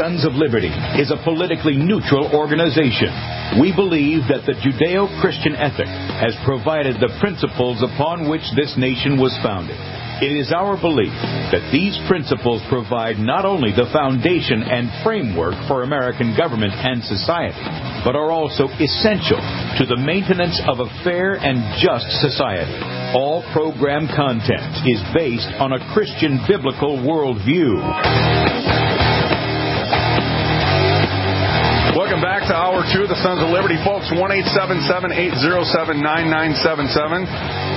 Sons of Liberty is a politically neutral organization. We believe that the Judeo-Christian ethic has provided the principles upon which this nation was founded. It is our belief that these principles provide not only the foundation and framework for American government and society, but are also essential to the maintenance of a fair and just society. All program content is based on a Christian biblical worldview. Welcome back to Hour 2 of the Sons of Liberty. Folks, 1-877-807-9977.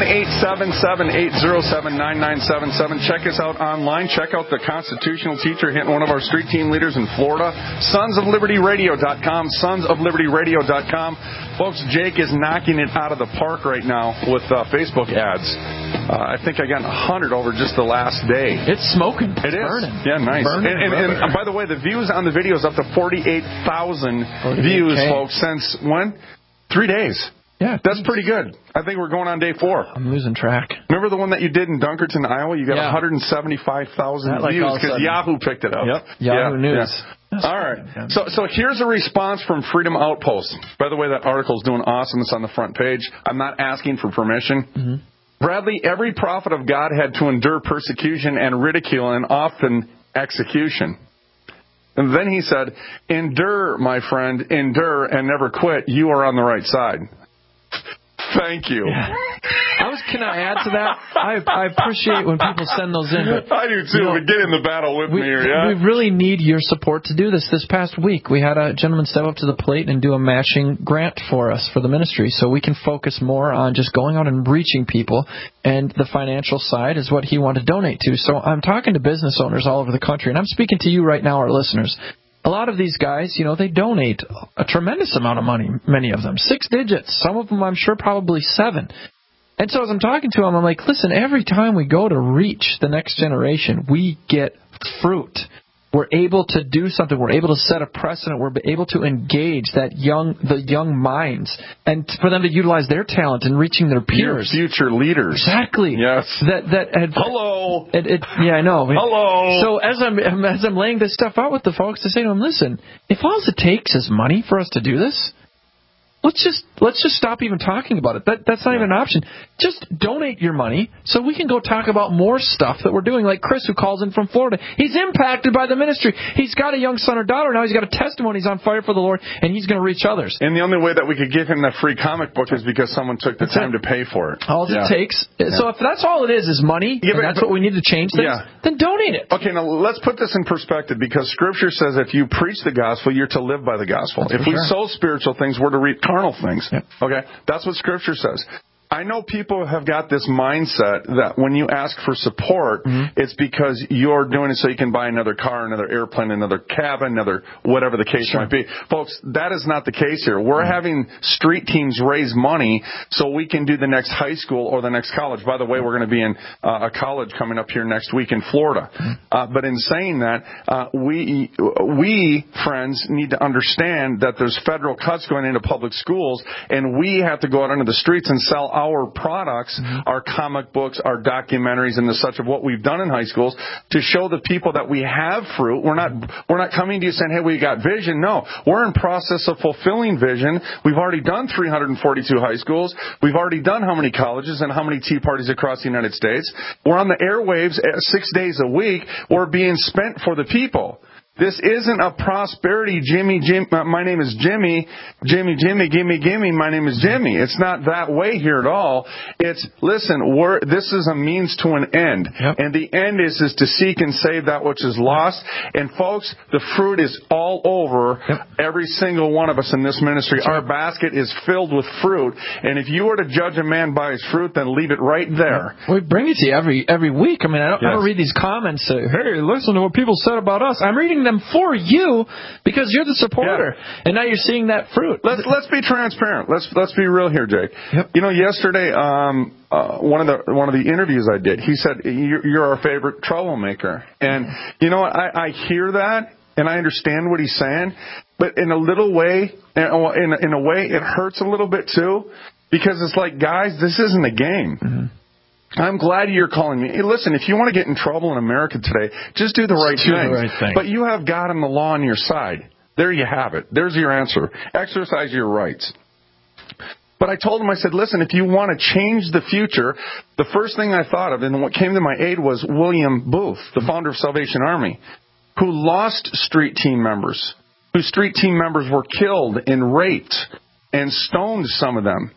1-877-807-9977. Check us out online. Check out the constitutional teacher hitting one of our street team leaders in Florida. SonsOfLibertyRadio.com. SonsOfLibertyRadio.com. Folks, Jake is knocking it out of the park right now with Facebook ads. I think I got 100 over just the last day. It's smoking. It is. Burning. Yeah, nice. And by the way, the views on the video is up to 48,000 views, folks, since when? 3 days. Yeah. That's pretty good. I think we're going on day 4. I'm losing track. Remember the one that you did in Dunkerton, Iowa? You got 175,000 views because Yahoo picked it up. Yep. Yahoo News. Yeah. All right. So here's a response from Freedom Outpost. By the way, that article's doing awesome. It's on the front page. I'm not asking for permission. Mm-hmm. Bradley, every prophet of God had to endure persecution and ridicule and often execution. And then he said, endure, my friend, endure and never quit. You are on the right side. Thank you. Yeah. Can I add to that? I appreciate when people send those in. But, I do too, but get in the battle with me here, yeah? We really need your support to do this. This past week, we had a gentleman step up to the plate and do a matching grant for us for the ministry so we can focus more on just going out and reaching people, and the financial side is what he wanted to donate to. So I'm talking to business owners all over the country, and I'm speaking to you right now, our listeners. A lot of these guys, they donate a tremendous amount of money, many of them, 6 digits. Some of them, I'm sure, probably 7. And so as I'm talking to them, I'm like, listen, every time we go to reach the next generation, we get fruit. We're able to do something. We're able to set a precedent. We're able to engage the young minds, and for them to utilize their talent in reaching their peers. Your future leaders. Exactly. Yes. Hello. Yeah, I know. Hello. So as I'm laying this stuff out with the folks, to say to them, listen, if all it takes is money for us to do this, let's just stop even talking about it. That's not even an option. Just donate your money so we can go talk about more stuff that we're doing. Like Chris, who calls in from Florida. He's impacted by the ministry. He's got a young son or daughter now. He's got a testimony. He's on fire for the Lord, and he's going to reach others. And the only way that we could give him that free comic book is because someone took the time to pay for it. All it takes. So if that's all it is money, and that's what we need to change things, then donate it. Okay, now let's put this in perspective, because Scripture says if you preach the gospel, you're to live by the gospel. If we sow spiritual things, we're to reap carnal things. Yep. Okay? That's what Scripture says. I know people have got this mindset that when you ask for support, it's because you're doing it so you can buy another car, another airplane, another cabin, another whatever the case might be. Folks, that is not the case here. We're having street teams raise money so we can do the next high school or the next college. By the way, we're going to be in a college coming up here next week in Florida. But in saying that, we, friends, need to understand that there's federal cuts going into public schools, and we have to go out into the streets and sell our products, our comic books, our documentaries, and the such of what we've done in high schools to show the people that we have fruit. We're not coming to you saying, hey, we got vision. No, we're in process of fulfilling vision. We've already done 342 high schools. We've already done how many colleges and how many tea parties across the United States. We're on the airwaves 6 days a week. We're being spent for the people. This isn't a prosperity, Jimmy, my name is Jimmy, Jimmy, gimme, my name is Jimmy. It's not that way here at all. It's, listen, this is a means to an end. Yep. And the end is to seek and save that which is lost. And folks, the fruit is all over every single one of us in this ministry. Our basket is filled with fruit. And if you were to judge a man by his fruit, then leave it right there. We bring it to you every week. I mean, I don't read these comments say, hey, listen to what people said about us. I'm reading them for you because you're the supporter, and now you're seeing that fruit. Let's be transparent. Let's be real here, Jake. Yep. Yesterday, one of the interviews I did, he said you're our favorite troublemaker, and you know what? I hear that and I understand what he's saying, but in a little way, in a way, it hurts a little bit too, because it's like, guys, this isn't a game. I'm glad you're calling me. Hey, listen, if you want to get in trouble in America today, just do the right thing. But you have God and the law on your side. There you have it. There's your answer. Exercise your rights. But I told him, I said, listen, if you want to change the future, the first thing I thought of and what came to my aid was William Booth, the founder of Salvation Army, who lost street team members, whose street team members were killed and raped and stoned, some of them.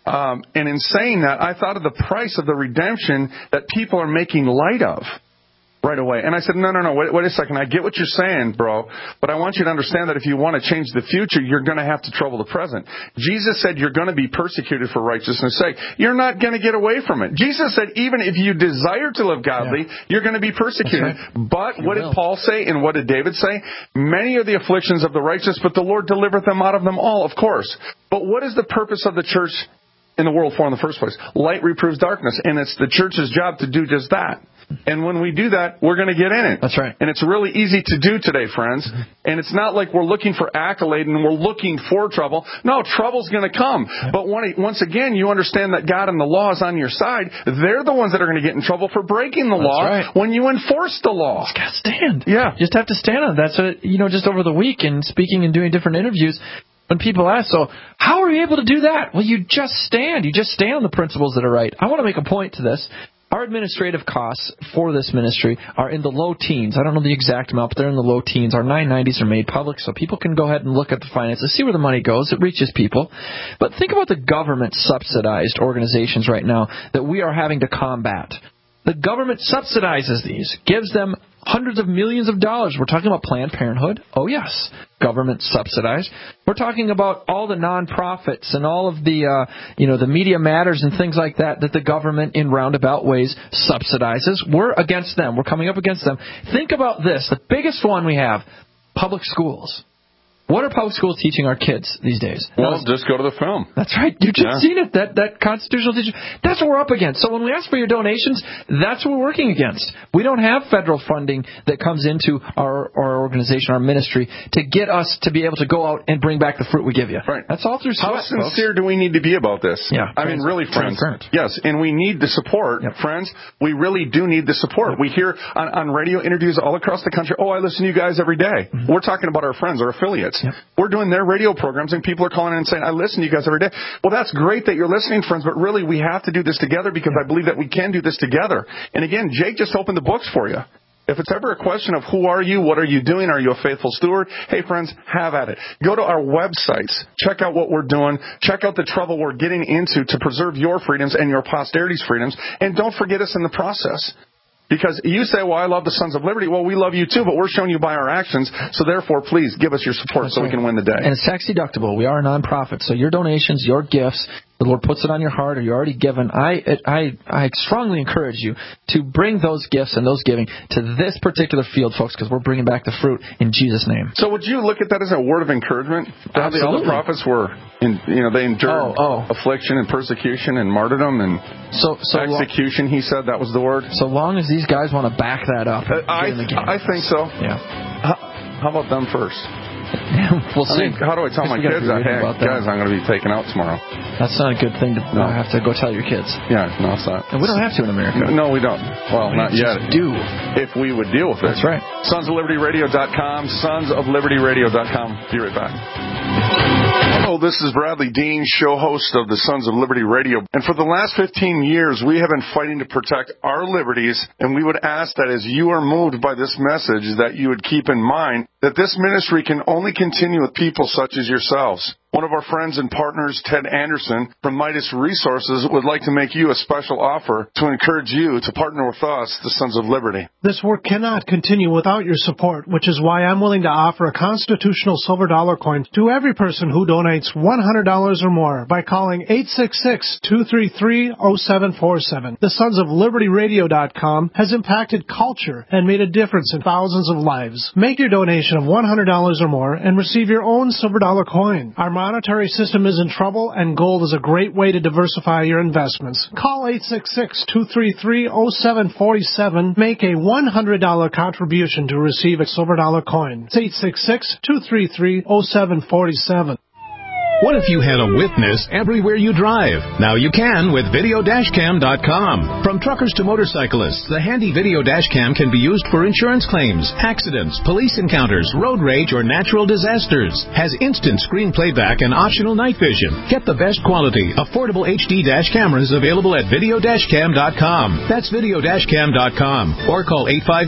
And in saying that, I thought of the price of the redemption that people are making light of right away. And I said, no, wait a second. I get what you're saying, bro, but I want you to understand that if you want to change the future, you're going to have to trouble the present. Jesus said you're going to be persecuted for righteousness' sake. You're not going to get away from it. Jesus said even if you desire to live godly, you're going to be persecuted. Right. But what did Paul say and what did David say? Many are the afflictions of the righteous, but the Lord delivereth them out of them all, of course. But what is the purpose of the church in the world for in the first place? Light reproves darkness, and it's the church's job to do just that. And when we do that, we're going to get in it. That's right. And it's really easy to do today, friends. And it's not like we're looking for accolade and we're looking for trouble. No, trouble's going to come. But once again, you understand that God and the law is on your side. They're the ones that are going to get in trouble for breaking the law when you enforce the law. You got to stand. Yeah. You just have to stand on that. So, just over the week and speaking and doing different interviews, when people ask, so how are you able to do that? Well, you just stand. You just stand on the principles that are right. I want to make a point to this. Our administrative costs for this ministry are in the low teens. I don't know the exact amount, but they're in the low teens. Our 990s are made public, so people can go ahead and look at the finances, see where the money goes. It reaches people. But think about the government-subsidized organizations right now that we are having to combat. The government subsidizes these, gives them hundreds of millions of dollars. We're talking about Planned Parenthood. Oh, yes, government subsidized. We're talking about all the nonprofits and all of the, the Media Matters and things like that the government in roundabout ways subsidizes. We're against them. We're coming up against them. Think about this. The biggest one we have, public schools. What are public schools teaching our kids these days? Well, just go to the film. That's right. You've just seen it, that constitutional teaching. That's what we're up against. So when we ask for your donations, that's what we're working against. We don't have federal funding that comes into our organization, our ministry, to get us to be able to go out and bring back the fruit we give you. Right. That's all through sweat, How sincere do we need to be about this? Yeah. I mean, really, friends. Yes, and we need the support, friends. We really do need the support. We hear on radio interviews all across the country, I listen to you guys every day. Mm-hmm. We're talking about our friends, our affiliates. Yep. We're doing their radio programs, and people are calling in and saying, I listen to you guys every day. Well, that's great that you're listening, friends, but really we have to do this together because I believe that we can do this together. And again, Jake just opened the books for you. If it's ever a question of who are you, what are you doing, are you a faithful steward, hey, friends, have at it. Go to our websites. Check out what we're doing. Check out the trouble we're getting into to preserve your freedoms and your posterity's freedoms. And don't forget us in the process. Because you say, I love the Sons of Liberty. Well, we love you too, but we're showing you by our actions. So therefore, please give us your support so we can win the day. And it's tax deductible. We are a nonprofit. So your donations, your gifts, the Lord puts it on your heart or you're already given. I strongly encourage you to bring those gifts and those giving to this particular field, folks, because we're bringing back the fruit in Jesus' name. So would you look at that as a word of encouragement? Absolutely. All the prophets were, they endured affliction and persecution and martyrdom and execution, he said. That was the word. So long as these guys want to back that up. I think so. Yeah. How about them first? We'll see. How do I tell my kids that, hey, guys, I'm going to be taken out tomorrow? That's not a good thing to have to go tell your kids. Yeah, no, it's not. And we don't have to in America. No, we don't. Well, not yet. Do. If we would deal with it. That's right. SonsOfLibertyRadio.com, SonsOfLibertyRadio.com. Be right back. Hello, this is Bradley Dean, show host of the Sons of Liberty Radio. And for the last 15 years, we have been fighting to protect our liberties, and we would ask that as you are moved by this message, that you would keep in mind that this ministry can only continue with people such as yourselves. One of our friends and partners, Ted Anderson from Midas Resources, would like to make you a special offer to encourage you to partner with us, the Sons of Liberty. This work cannot continue without your support, which is why I'm willing to offer a constitutional silver dollar coin to every person who donates $100 or more by calling 866-233-0747. The Sons of Liberty Radio.com has impacted culture and made a difference in thousands of lives. Make your donation of $100 or more and receive your own silver dollar coin. Our monetary system is in trouble, and gold is a great way to diversify your investments. Call 866-233-0747. Make a $100 contribution to receive a silver dollar coin. It's 866-233-0747. What if you had a witness everywhere you drive? Now you can with Videodashcam.com. From truckers to motorcyclists, the handy Video Dashcam can be used for insurance claims, accidents, police encounters, road rage, or natural disasters. Has instant screen playback and optional night vision. Get the best quality, affordable HD dash cameras available at Videodashcam.com. That's Videodashcam.com. Or call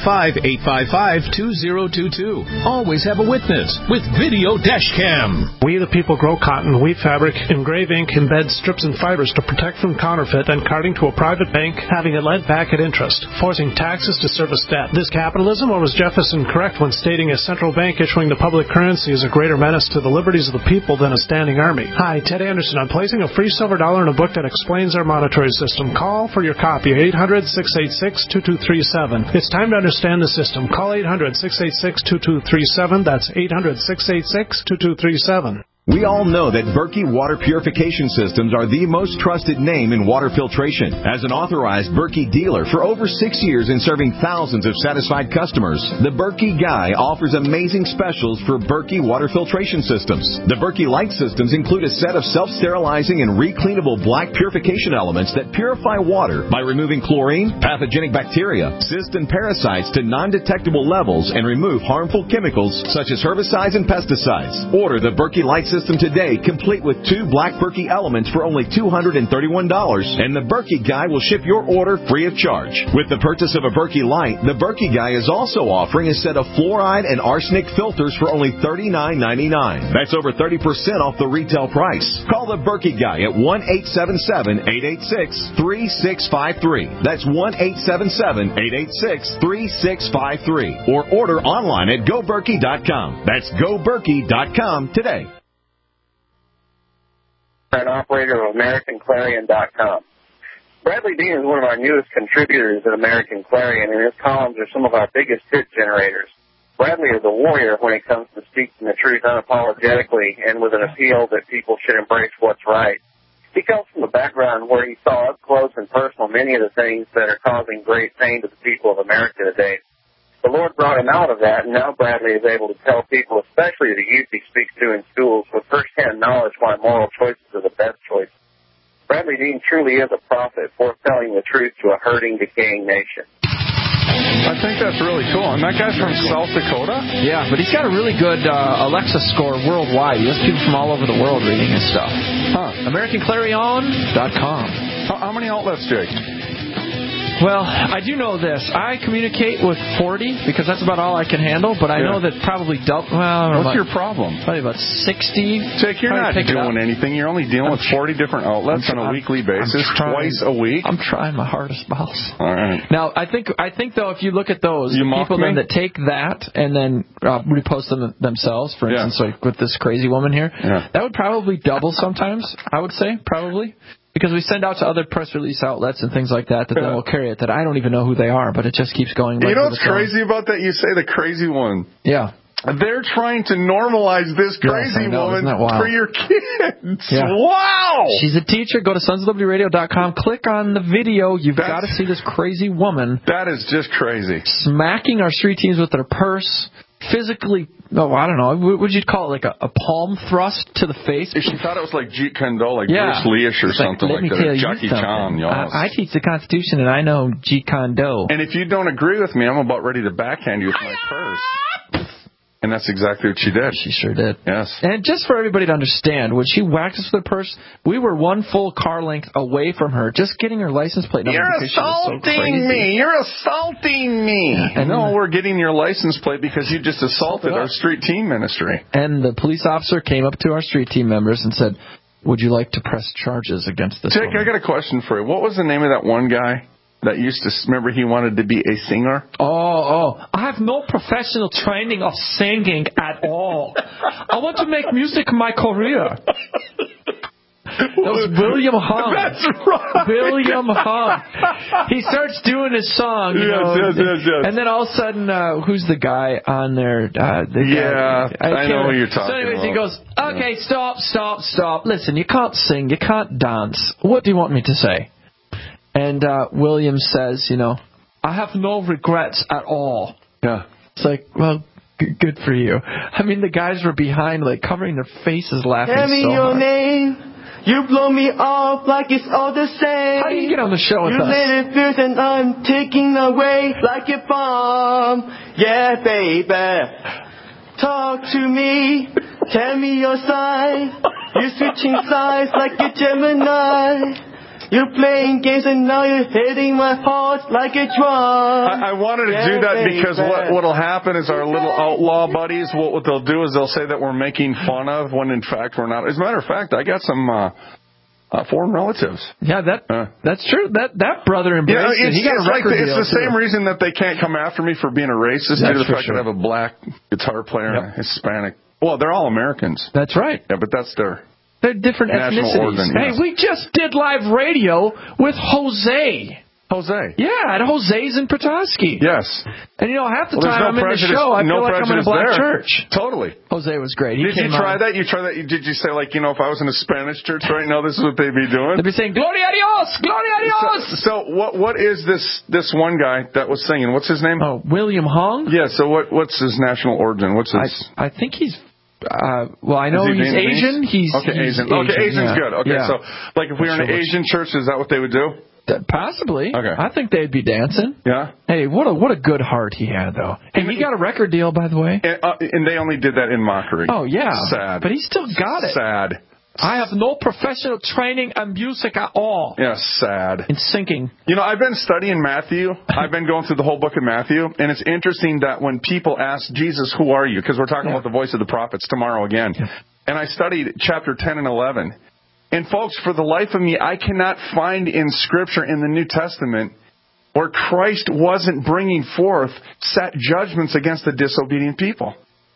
855-855-2022. Always have a witness with Video Dashcam. We the people grow cotton, weave fabric, engrave ink, embed strips and fibers to protect from counterfeit and carting to a private bank, having it lent back at interest, forcing taxes to service debt. This capitalism, or was Jefferson correct when stating a central bank issuing the public currency is a greater menace to the liberties of the people than a standing army? Hi, Ted Anderson. I'm placing a free silver dollar in a book that explains our monetary system. Call for your copy, 800-686-2237. It's time to understand the system. Call 800-686-2237. That's 800-686-2237. We all know that Berkey Water Purification Systems are the most trusted name in water filtration. As an authorized Berkey dealer for over 6 years and serving thousands of satisfied customers, the Berkey Guy offers amazing specials for Berkey Water Filtration Systems. The Berkey Light Systems include a set of self-sterilizing and recleanable black purification elements that purify water by removing chlorine, pathogenic bacteria, cysts, and parasites to non-detectable levels and remove harmful chemicals such as herbicides and pesticides. Order the Berkey Light System today, complete with 2 black Berkey elements for only $231, and the Berkey Guy will ship your order free of charge. With the purchase of a Berkey Light, the Berkey Guy is also offering a set of fluoride and arsenic filters for only $39.99. That's over 30% off the retail price. Call the Berkey Guy at 1-877-886-3653. That's 1-877-886-3653. Or order online at GoBerkey.com. That's GoBerkey.com today. An operator of AmericanClarion.com. Bradley Dean is one of our newest contributors at American Clarion, and his columns are some of our biggest hit generators. Bradley is a warrior when it comes to speaking the truth unapologetically and with an appeal that people should embrace what's right. He comes from a background where he saw up close and personal many of the things that are causing great pain to the people of America today. The Lord brought him out of that, and now Bradley is able to tell people, especially the youth he speaks to in schools, with first-hand knowledge why moral choices are the best choices. Bradley Dean truly is a prophet, foretelling the truth to a hurting, decaying nation. I think that's really cool. And that guy's from South Dakota? Yeah, but he's got a really good Alexa score worldwide. He has people from all over the world reading his stuff. AmericanClarion.com. How many outlets, Jake? Well, I do know this. I communicate with 40 because that's about all I can handle, but I know that probably double. Well, what's your problem? Probably about 60. Jake, you're not doing anything. You're only dealing with 40 different outlets on a weekly basis, twice a week. I'm trying my hardest, boss. All right. Now, I think though, if you look at those, people then that take that and then repost them themselves, for instance, like with this crazy woman here, that would probably double sometimes, I would say, probably. Because we send out to other press release outlets and things like that then will carry it, that I don't even know who they are, but it just keeps going. You know what's crazy about that? You say the crazy one. Yeah. They're trying to normalize this crazy woman for your kids. Yeah. Wow! She's a teacher. Go to sonsoflibertyradio.com. Click on the video. You've got to see this crazy woman. That is just crazy. Smacking our street teams with her purse. Physically, I don't know, what would you call it, like a palm thrust to the face? If she thought it was like Jeet Kune Do, like Bruce Lee-ish or something like that, Jackie Chan. I teach the Constitution and I know Jeet Kune Do. And if you don't agree with me, I'm about ready to backhand you with my purse. And that's exactly what she did. She sure did. Yes. And just for everybody to understand, when she whacked us with her purse, we were one full car length away from her, just getting her license plate number. You're assaulting me. You're assaulting me. And no, we're getting your license plate because you just assaulted our street team ministry. And the police officer came up to our street team members and said, would you like to press charges against this woman? I got a question for you. What was the name of that one guy that used to, remember he wanted to be a singer? Oh, I have no professional training of singing at all. I want to make music my career. That was William Hung. That's right. William Hung. He starts doing his song. Yes. And then all of a sudden, who's the guy on there? I know who you're talking about. So anyways, he goes, okay, stop. Listen, you can't sing, you can't dance. What do you want me to say? And William says, I have no regrets at all. Yeah. It's like, well, Good for you. I mean, the guys were behind, like, covering their faces laughing so hard. Tell me your name. You blow me off like it's all the same. How do you get on the show with us? You let it fierce and I'm taking away like a bomb. Yeah, baby. Talk to me. Tell me your side. You're switching sides like a Gemini. You're playing games and now you're hitting my heart like a drum. I wanted to do that because what'll happen is our little outlaw buddies, what they'll do is they'll say that we're making fun of when in fact we're not. As a matter of fact, I got some foreign relatives. Yeah, that's true. That brother embraced it. He got a record deal. It's the same reason that they can't come after me for being a racist due to the fact that I have a black guitar player and a Hispanic. Well, they're all Americans. That's right. Yeah, but that's their... They're different ethnicities. Organ, yes. Hey, we just did live radio with Jose. Jose? Yeah, at Jose's in Petoskey. Yes. And, half the time I'm in the show, I feel like I'm in a black church. Totally. Jose was great. Did you try that? Did you say, like, if I was in a Spanish church right now, this is what they'd be doing? They'd be saying, Gloria a Dios! Gloria a Dios! So what is this one guy that was singing? What's his name? Oh, William Hung? Yeah, so what's his national origin? What's his... I think he's... I know he's Asian. Asian. Okay, Asian's good. Okay, yeah. So, like, if we were in an Asian church, is that what they would do? Possibly. Okay. I think they'd be dancing. Yeah. Hey, what a good heart he had, though. And he got a record deal, by the way. And they only did that in mockery. Oh, yeah. Sad. But he still got it. Sad. I have no professional training in music at all. Yeah, sad. In singing. I've been studying Matthew. I've been going through the whole book of Matthew. And it's interesting that when people ask Jesus, who are you? Because we're talking about the voice of the prophets tomorrow again. Yeah. And I studied chapter 10 and 11. And folks, for the life of me, I cannot find in Scripture in the New Testament where Christ wasn't bringing forth set judgments against the disobedient people.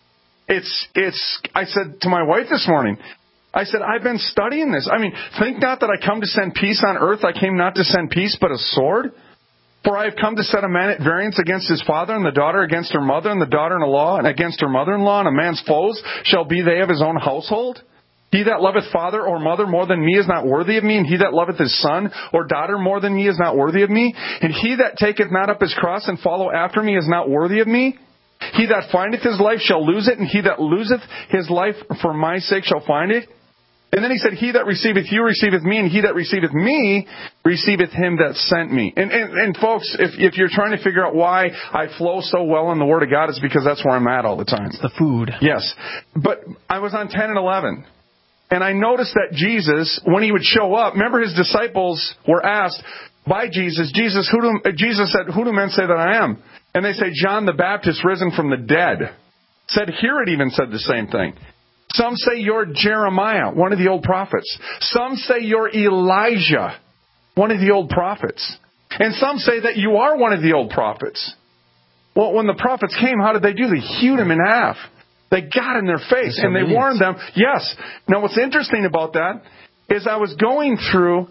I said to my wife this morning, I said, I've been studying this. I mean, think not that I come to send peace on earth. I came not to send peace, but a sword. For I have come to set a man at variance against his father, and the daughter against her mother, and the daughter-in-law and against her mother-in-law, and a man's foes shall be they of his own household. He that loveth father or mother more than me is not worthy of me, and he that loveth his son or daughter more than me is not worthy of me. And he that taketh not up his cross and follow after me is not worthy of me. He that findeth his life shall lose it, and he that loseth his life for my sake shall find it. And then he said, he that receiveth you receiveth me, and he that receiveth me receiveth him that sent me. And folks, if you're trying to figure out why I flow so well in the Word of God, it's because that's where I'm at all the time. It's the food. Yes. But I was on 10 and 11. And I noticed that Jesus, when he would show up, remember his disciples were asked by Jesus, Jesus said, who do men say that I am? And they say, John the Baptist risen from the dead. Herod even said the same thing. Some say you're Jeremiah, one of the old prophets. Some say you're Elijah, one of the old prophets. And some say that you are one of the old prophets. Well, when the prophets came, how did they do? They hewed him in half. They got in their face and they warned them. Yes. Now, what's interesting about that is I was going through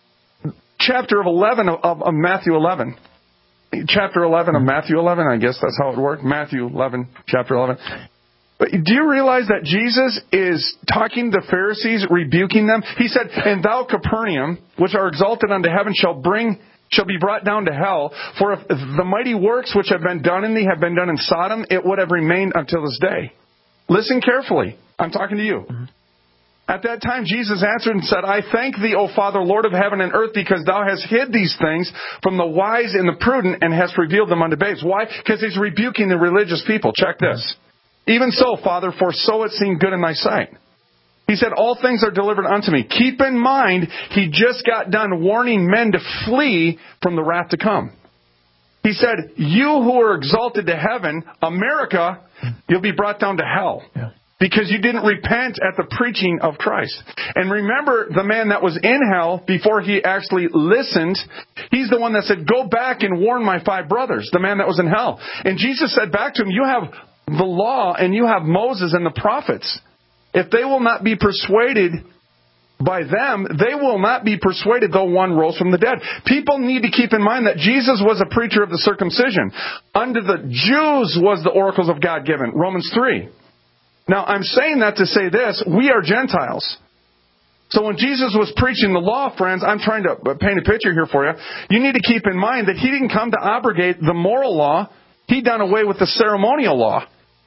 chapter 11 of Matthew 11. Chapter 11 of Matthew 11, I guess that's how it worked. Matthew 11, chapter 11. But do you realize that Jesus is talking to the Pharisees, rebuking them? He said, and thou, Capernaum, which are exalted unto heaven, shall be brought down to hell. For if the mighty works which have been done in thee have been done in Sodom, it would have remained until this day. Listen carefully. I'm talking to you. Mm-hmm. At that time, Jesus answered and said, I thank thee, O Father, Lord of heaven and earth, because thou hast hid these things from the wise and the prudent and hast revealed them unto babes. Why? Because he's rebuking the religious people. Check this. Even so, Father, for so it seemed good in thy sight. He said, all things are delivered unto me. Keep in mind, he just got done warning men to flee from the wrath to come. He said, you who are exalted to heaven, America, you'll be brought down to hell. Yeah. Because you didn't repent at the preaching of Christ. And remember, the man that was in hell, before he actually listened, he's the one that said, go back and warn my 5 brothers, the man that was in hell. And Jesus said back to him, you have the law and you have Moses and the prophets. If they will not be persuaded by them, they will not be persuaded though one rose from the dead. People need to keep in mind that Jesus was a preacher of the circumcision. Unto the Jews was the oracles of God given. Romans 3. Now, I'm saying that to say this. We are Gentiles. So when Jesus was preaching the law, friends, I'm trying to paint a picture here for you. You need to keep in mind that he didn't come to abrogate the moral law. He done away with the ceremonial law.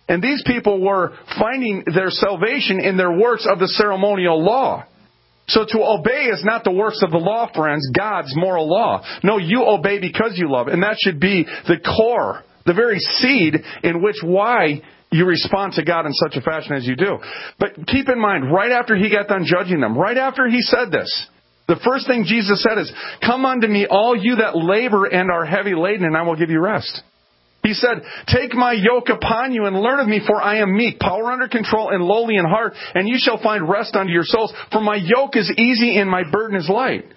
And these people were finding their salvation in their works of the ceremonial law. So to obey is not the works of the law, friends, God's moral law. No, you obey because you love. And that should be the core, the very seed in which why you respond to God in such a fashion as you do. But keep in mind, right after he got done judging them, right after he said this, the first thing Jesus said is, "Come unto me, all you that labor and are heavy laden, and I will give you rest." He said, "Take my yoke upon you and learn of me, for I am meek, power under control, and lowly in heart, and you shall find rest unto your souls. For my yoke is easy and my burden is light."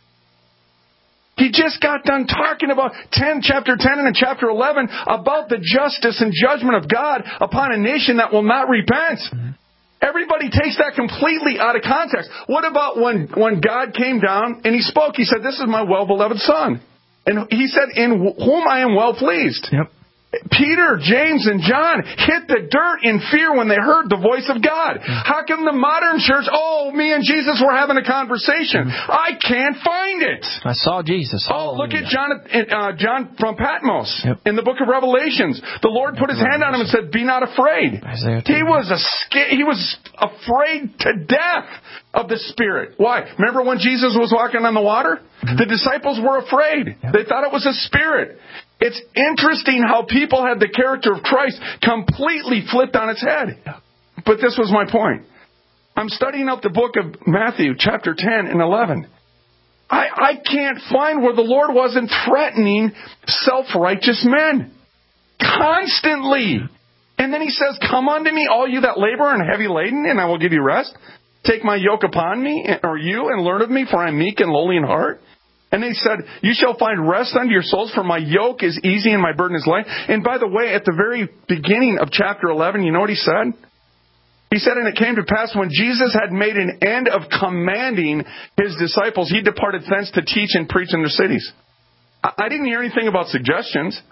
He just got done talking about chapter 10 and chapter 11 about the justice and judgment of God upon a nation that will not repent. Everybody takes that completely out of context. What about when God came down and he spoke? He said, "This is my well-beloved Son." And he said, "In whom I am well pleased." Yep. Peter, James, and John hit the dirt in fear when they heard the voice of God. How come the modern church, me and Jesus were having a conversation? I can't find it. I saw Jesus. Look at John from Patmos in the book of Revelations. The Lord put his hand on him and said, "Be not afraid." He was afraid to death of the Spirit. Why? Remember when Jesus was walking on the water? The disciples were afraid. They thought it was a spirit. It's interesting how people had the character of Christ completely flipped on its head. But this was my point. I'm studying out the book of Matthew, chapter 10 and 11. I can't find where the Lord wasn't threatening self-righteous men. Constantly. And then he says, "Come unto me, all you that labor and are heavy laden, and I will give you rest. Take my yoke upon me, and learn of me, for I am meek and lowly in heart." And he said, "You shall find rest unto your souls, for my yoke is easy and my burden is light." And by the way, at the very beginning of chapter 11, you know what he said? He said, "And it came to pass when Jesus had made an end of commanding his disciples, he departed thence to teach and preach in their cities." I didn't hear anything about suggestions.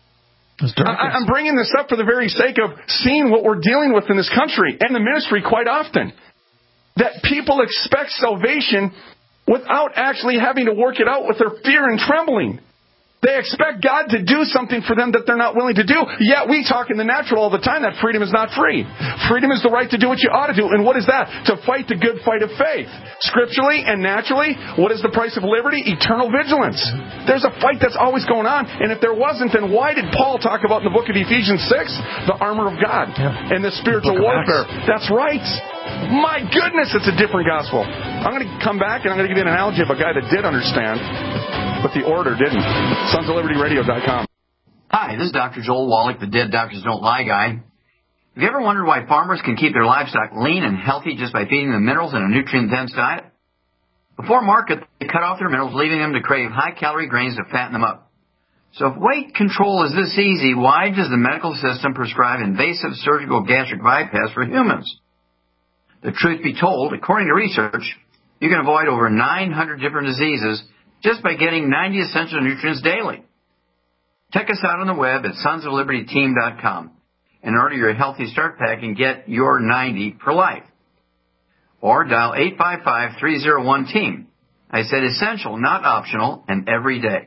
I'm bringing this up for the very sake of seeing what we're dealing with in this country and the ministry quite often. That people expect salvation without actually having to work it out with their fear and trembling. They expect God to do something for them that they're not willing to do. Yet we talk in the natural all the time that freedom is not free. Freedom is the right to do what you ought to do. And what is that? To fight the good fight of faith. Scripturally and naturally, what is the price of liberty? Eternal vigilance. There's a fight that's always going on. And if there wasn't, then why did Paul talk about in the book of Ephesians 6, the armor of God and the spiritual warfare? That's right. My goodness, it's a different gospel. I'm going to come back and I'm going to give you an analogy of a guy that did understand, but the orator didn't. SonsOfLibertyRadio.com. Hi, this is Dr. Joel Wallach, the Dead Doctors Don't Lie guy. Have you ever wondered why farmers can keep their livestock lean and healthy just by feeding them minerals in a nutrient-dense diet? Before market, they cut off their minerals, leaving them to crave high-calorie grains to fatten them up. So if weight control is this easy, why does the medical system prescribe invasive surgical gastric bypass for humans? The truth be told, according to research, you can avoid over 900 different diseases just by getting 90 essential nutrients daily. Check us out on the web at sonsoflibertyteam.com and order your Healthy Start Pack and get your 90 for life. Or dial 855-301-TEAM. I said essential, not optional, and every day.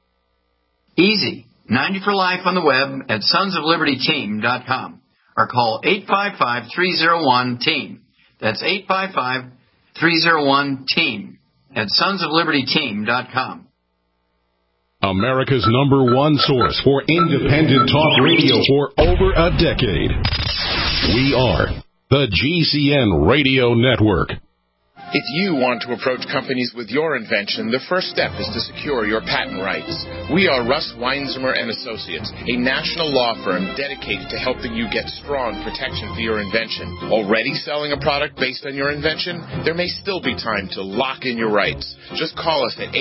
Easy. 90 for life on the web at sonsoflibertyteam.com or call 855-301-TEAM. That's 855-301-TEAM at sonsoflibertyteam.com. America's #1 source for independent talk radio for over a decade. We are the GCN Radio Network. If you want to approach companies with your invention, the first step is to secure your patent rights. We are Russ Weinzimmer & Associates, a national law firm dedicated to helping you get strong protection for your invention. Already selling a product based on your invention? There may still be time to lock in your rights. Just call us at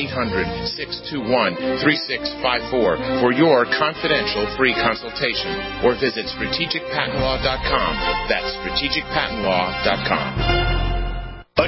800-621-3654 for your confidential free consultation, or visit strategicpatentlaw.com. That's strategicpatentlaw.com. A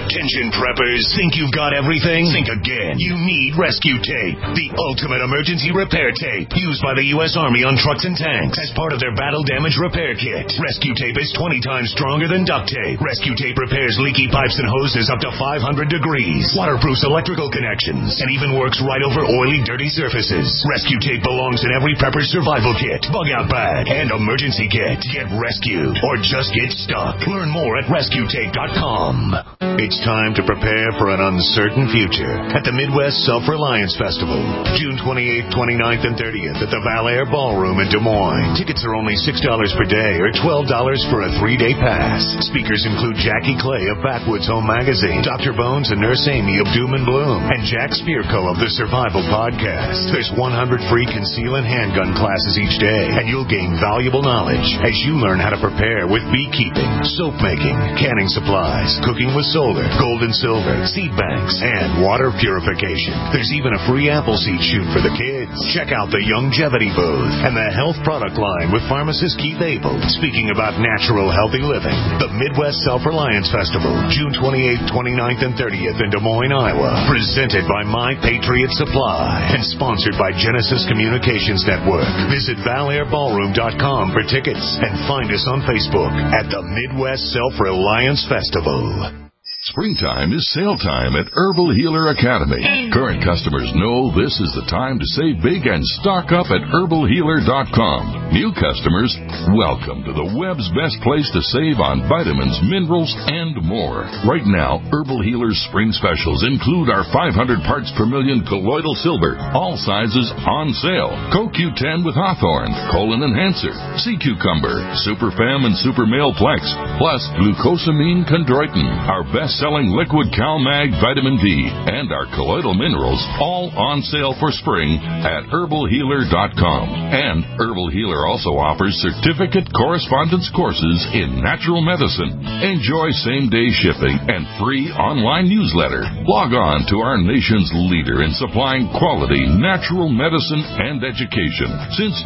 Attention preppers, think you've got everything? Think again. You need Rescue Tape, the ultimate emergency repair tape used by the U.S. Army on trucks and tanks as part of their battle damage repair kit. Rescue Tape is 20 times stronger than duct tape. Rescue Tape repairs leaky pipes and hoses up to 500 degrees, waterproofs electrical connections, and even works right over oily, dirty surfaces. Rescue Tape belongs in every prepper's survival kit, bug out bag, and emergency kit. Get rescued or just get stuck. Learn more at rescuetape.com. It's time to prepare for an uncertain future at the Midwest Self-Reliance Festival, June 28th, 29th, and 30th at the Valair Ballroom in Des Moines. Tickets are only $6 per day or $12 for a 3-day pass. Speakers include Jackie Clay of Backwoods Home Magazine, Dr. Bones and Nurse Amy of Doom and Bloom, and Jack Spirko of the Survival Podcast. There's 100 free conceal and handgun classes each day, and you'll gain valuable knowledge as you learn how to prepare with beekeeping, soap making, canning supplies, cooking with solar, gold and silver, seed banks, and water purification. There's even a free apple seed shoot for the kids. Check out the Longevity booth and the health product line with pharmacist Keith Abel, speaking about natural, healthy living. The Midwest Self-Reliance Festival, June 28th, 29th, and 30th in Des Moines, Iowa. Presented by My Patriot Supply and sponsored by Genesis Communications Network. Visit ValairBallroom.com for tickets and find us on Facebook at the Midwest Self-Reliance Festival. Springtime is sale time at Herbal Healer Academy. Current customers know this is the time to save big and stock up at herbalhealer.com. New customers, welcome to the web's best place to save on vitamins, minerals, and more. Right now, Herbal Healer's spring specials include our 500 parts per million colloidal silver, all sizes on sale. CoQ10 with Hawthorne, Colon Enhancer, Sea Cucumber, Super Fem and Super Male Plex, plus glucosamine chondroitin, our best-selling liquid CalMag vitamin D, and our colloidal minerals, all on sale for spring at herbalhealer.com. And Herbal Healer also offers certificate correspondence courses in natural medicine. Enjoy same-day shipping and free online newsletter. Log on to our nation's leader in supplying quality natural medicine and education since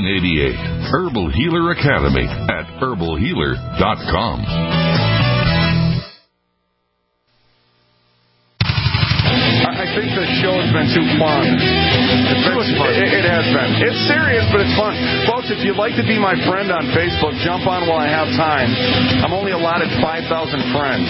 1988. Herbal Healer Academy at herbalhealer.com. I think the show has been too fun. It has been. It's serious, but it's fun. Folks, if you'd like to be my friend on Facebook, jump on while I have time. I'm only allotted 5,000 friends.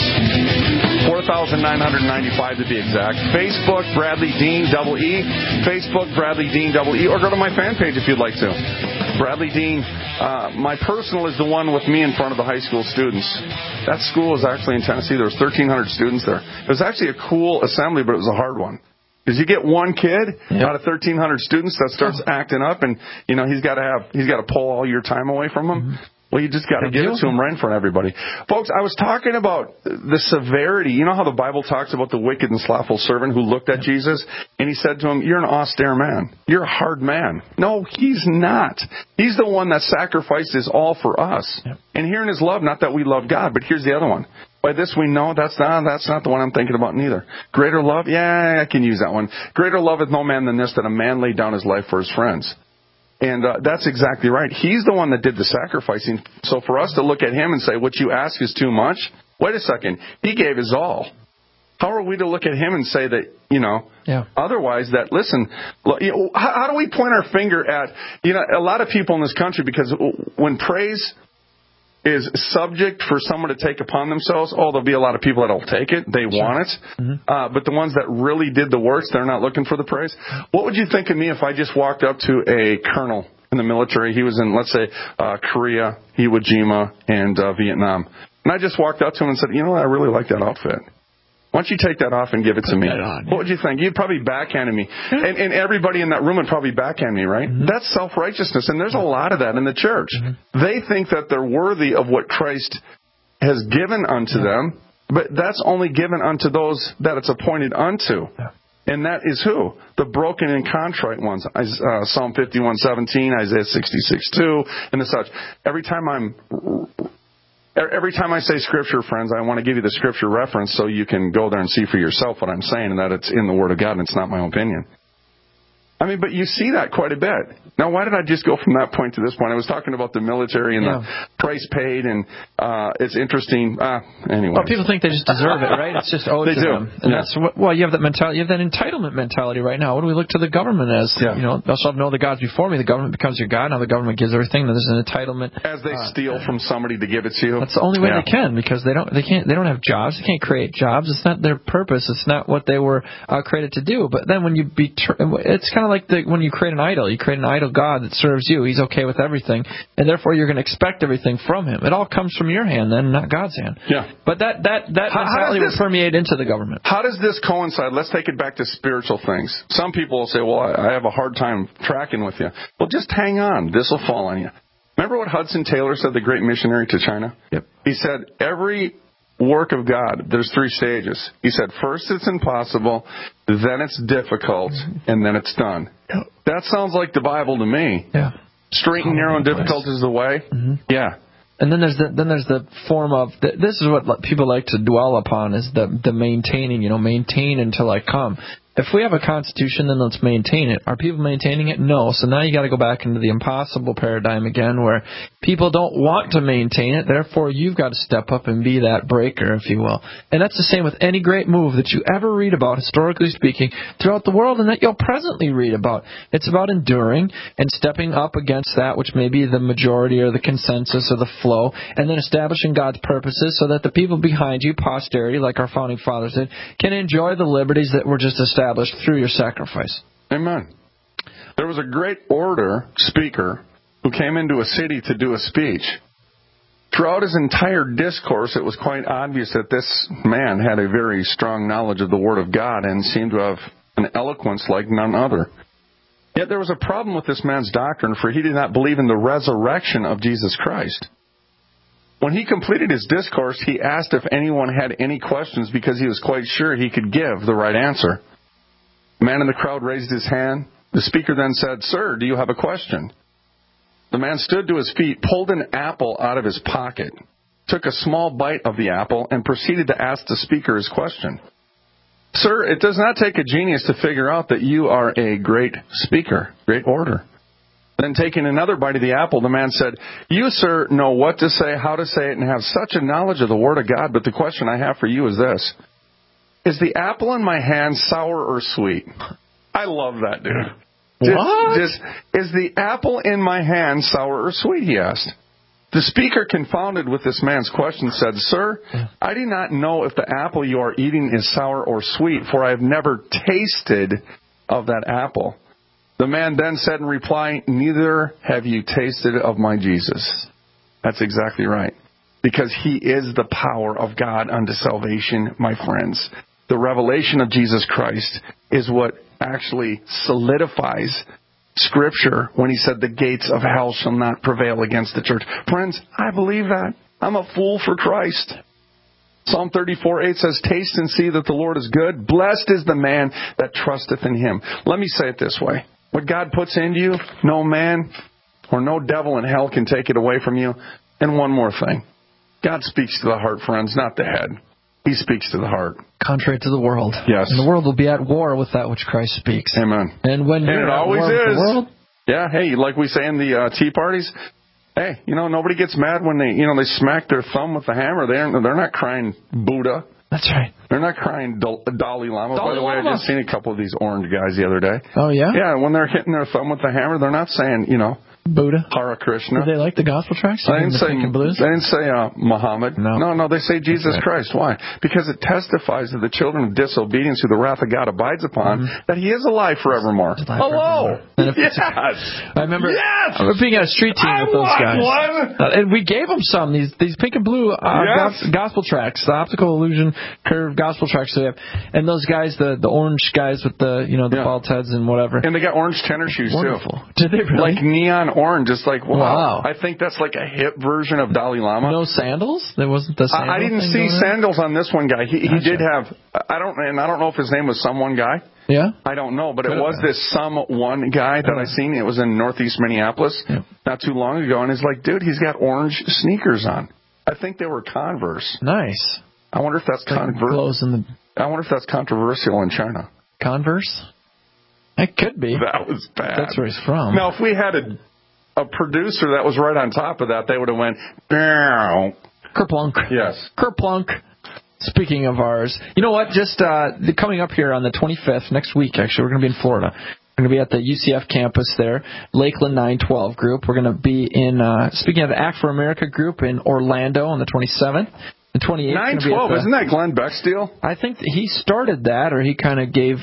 4,995 to be exact. Facebook, Bradley Dean, double E. Facebook, Bradley Dean, double E. Or go to my fan page if you'd like to. Bradley Dean. My personal is the one with me in front of the high school students. That school is actually in Tennessee. There was 1,300 students there. It was actually a cool assembly, but it was a hard one. Because you get one kid out of 1,300 students that starts acting up, and he's got to pull all your time away from him. Mm-hmm. Well, you just got to give it to him right in front of everybody. Folks, I was talking about the severity. You know how the Bible talks about the wicked and slothful servant who looked at Jesus, and he said to him, "You're an austere man. You're a hard man." No, he's not. He's the one that sacrificed his all for us. Yep. And here in his love, not that we love God, but here's the other one. By this we know that's not the one I'm thinking about neither. Greater love? Yeah, I can use that one. Greater love hath no man than this, that a man laid down his life for his friends. And that's exactly right. He's the one that did the sacrificing. So for us to look at him and say, what you ask is too much? Wait a second. He gave his all. How are we to look at him and say that, otherwise that, listen, how do we point our finger at, a lot of people in this country, because when praise is subject for someone to take upon themselves, there'll be a lot of people that'll take it. They want it. Mm-hmm. But the ones that really did the works, they're not looking for the praise. What would you think of me if I just walked up to a colonel in the military? He was in, let's say, Korea, Iwo Jima, and Vietnam. And I just walked up to him and said, I really like that outfit. Why don't you take that off and give it to me? What would you think? You'd probably backhand me. And everybody in that room would probably backhand me, right? Mm-hmm. That's self-righteousness, and there's a lot of that in the church. Mm-hmm. They think that they're worthy of what Christ has given unto them, but that's only given unto those that it's appointed unto. Yeah. And that is who? The broken and contrite ones. Psalm 51:17, Isaiah 66:2, and the such. Every time I say Scripture, friends, I want to give you the Scripture reference so you can go there and see for yourself what I'm saying, and that it's in the Word of God and it's not my own opinion. I mean, but you see that quite a bit. Now, why did I just go from that point to this point? I was talking about the military and the price paid, and it's interesting. Anyway. Well, people think they just deserve it, right? It's just owed to them. And that's what, well, you have that mentality. You have that entitlement mentality right now. What do we look to the government as? You know, thou shalt know the gods before me. The government becomes your God. Now the government gives everything. There's an entitlement. As they steal from somebody to give it to you. That's the only way they can, because they don't have jobs. They can't create jobs. It's not their purpose. It's not what they were created to do. But then when you it's kind of like when you create an idol. You create an idol god that serves you. He's okay with everything, and therefore you're going to expect everything from him. It all comes from your hand, then, not God's hand. Yeah. But that mentality will permeate into the government. How does this coincide? Let's take it back to spiritual things. Some people will say, well, I have a hard time tracking with you. Well, just hang on. This will fall on you. Remember what Hudson Taylor said, the great missionary to China? Yep. He said, every work of God, there's 3 stages. He said, first it's impossible, then it's difficult, and then it's done. Yep. That sounds like the Bible to me. Yeah. Straight and narrow and difficult is the way. Mm-hmm. Yeah. And then there's the form of this is what people like to dwell upon, is the maintaining. Maintain until I come. If we have a constitution, then let's maintain it. Are people maintaining it? No. So now you got to go back into the impossible paradigm again, where people don't want to maintain it. Therefore, you've got to step up and be that breaker, if you will. And that's the same with any great move that you ever read about, historically speaking, throughout the world, and that you'll presently read about. It's about enduring and stepping up against that which may be the majority or the consensus or the flow, and then establishing God's purposes so that the people behind you, posterity, like our founding fathers did, can enjoy the liberties that were just established through your sacrifice. Amen. There was a great orator, speaker, who came into a city to do a speech. Throughout his entire discourse, it was quite obvious that this man had a very strong knowledge of the Word of God and seemed to have an eloquence like none other. Yet there was a problem with this man's doctrine, for he did not believe in the resurrection of Jesus Christ. When he completed his discourse, he asked if anyone had any questions, because he was quite sure he could give the right answer. The man in the crowd raised his hand. The speaker then said, "Sir, do you have a question?" The man stood to his feet, pulled an apple out of his pocket, took a small bite of the apple, and proceeded to ask the speaker his question. "Sir, it does not take a genius to figure out that you are a great speaker, great orator." Then taking another bite of the apple, the man said, "You, sir, know what to say, how to say it, and have such a knowledge of the Word of God, but the question I have for you is this. Is the apple in my hand sour or sweet?" I love that, dude. What? Is the apple in my hand sour or sweet, he asked. The speaker, confounded with this man's question, said, "Sir, I do not know if the apple you are eating is sour or sweet, for I have never tasted of that apple." The man then said in reply, "Neither have you tasted of my Jesus." That's exactly right. Because he is the power of God unto salvation, my friends. The revelation of Jesus Christ is what actually solidifies Scripture when he said the gates of hell shall not prevail against the church. Friends, I believe that. I'm a fool for Christ. Psalm 34:8 says, "Taste and see that the Lord is good. Blessed is the man that trusteth in him." Let me say it this way. What God puts into you, no man or no devil in hell can take it away from you. And one more thing. God speaks to the heart, friends, not the head. He speaks to the heart. Contrary to the world. Yes. And the world will be at war with that which Christ speaks. Amen. And when you're it at always war with is. the world, yeah, hey, like we say in the tea parties, hey, nobody gets mad when they smack their thumb with the hammer. They're not crying Buddha. That's right. They're not crying Dalai Lama. By the way, I just seen a couple of these orange guys the other day. Oh, yeah? Yeah, when they're hitting their thumb with the hammer, they're not saying, Buddha. Hare Krishna. Do they like the gospel tracks? They didn't say Muhammad. No, they say Jesus Christ. Why? Because it testifies to the children of disobedience who the wrath of God abides upon, that he is alive forevermore. Hello! Yes! I remember being at a street team with those guys. And we gave them some, these pink and blue gospel tracks, the optical illusion curve gospel tracks they have. And those guys, the orange guys with the bald heads and whatever. And they got orange tenor shoes, Wonderful. too. Did they really? Like neon orange, just like, wow. I think that's like a hip version of Dalai Lama. No sandals? There wasn't the sandals? I didn't see sandals on this one guy. He did have, I don't know if his name was someone guy. Yeah? I don't know, but it was this someone guy that I seen. It was in Northeast Minneapolis not too long ago, and he's like, dude, he's got orange sneakers on. I think they were Converse. Nice. I wonder if that's controversial in China. Converse? It could be. That was bad. That's where he's from. Now, if we had a producer that was right on top of that, they would have went, Kerplunk. Yes. Kerplunk. Speaking of ours, you know what? Just coming up here on the 25th, next week, actually, we're going to be in Florida. We're going to be at the UCF campus there, Lakeland 912 group. We're going to be in, speaking of the Act for America group, in Orlando on the 27th. The 28th. 912, isn't that Glenn Beck's deal? I think he started that, or he kind of gave,